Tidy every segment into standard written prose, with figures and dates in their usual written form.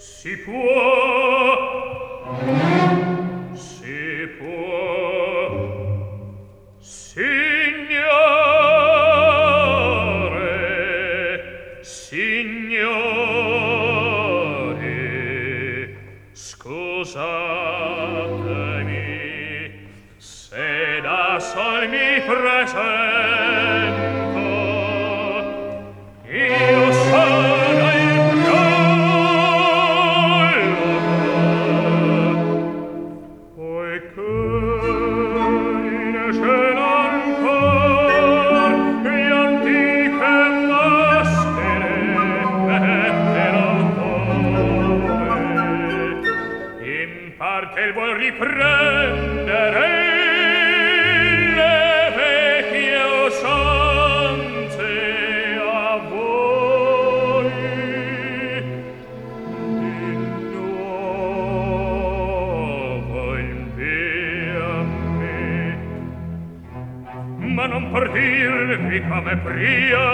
Si può, si può, signore, signori, scusatemi se da sol mi presento. Io sono il prologo, poiché in scena ancor gli antiche maschere mette l'autore. In parte il vuol riprendere le vecchie usanze a voi, di nuovo invia me, ma non per dirvi come pria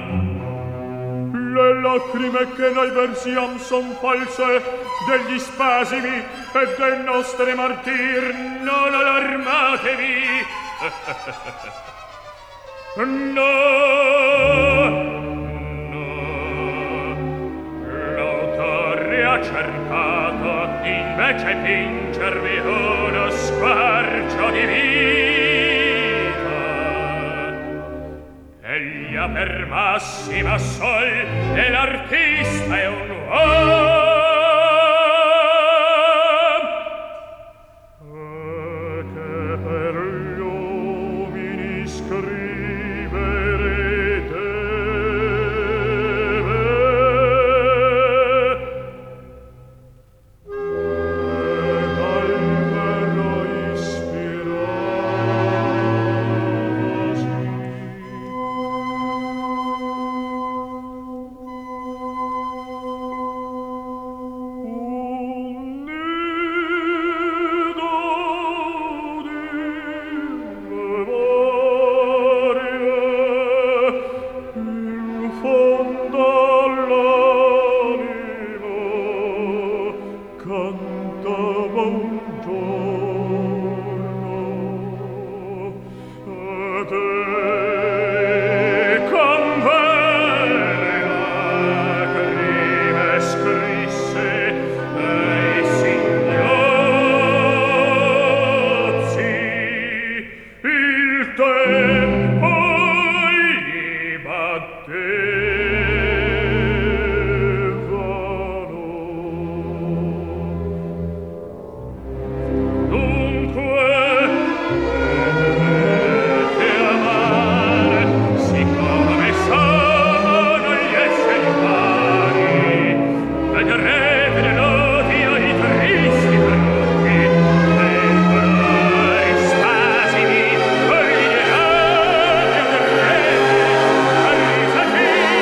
le lacrime che noi versiam son false, degli spasimi e dei nostri martir non allarmatevi. No, no, l'autore ha cercato invece pingervi uno squarcio di vita. Egli ha per massima sol e l'artista è un uomo. Che per gli uomini scrivere deve, e dal vero ispiratosi. Cantava un giorno ed con vere lacrime scrisse ai singhiozzi il tempo gli battevano. Dunque, vedete amare, siccome sono gli esseri umani, vedrete le noti ai tristi frutti, dei dolori spasimi, coglieranno e vedrete a risatine.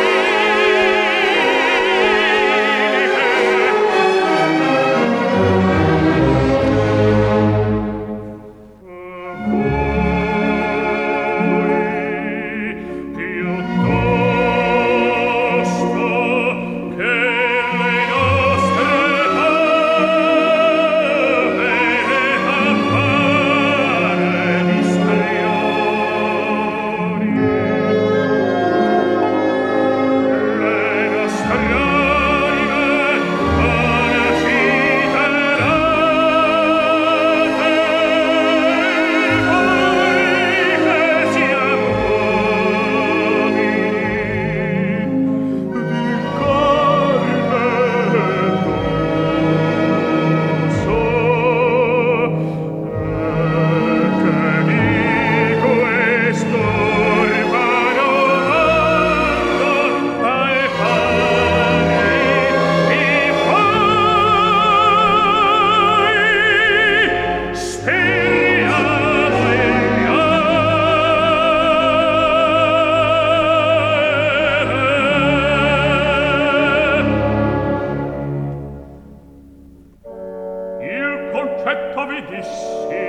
Piuttosto che le nostre cave appare distrioni, le nostre anime concetto vi dissi.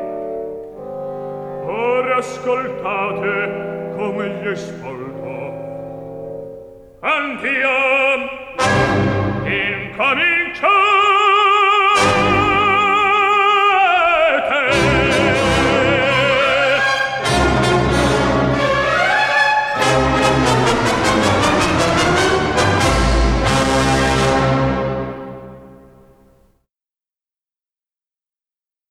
Ora ascoltate come gli sfolto. Andiam, incominciamo. cielo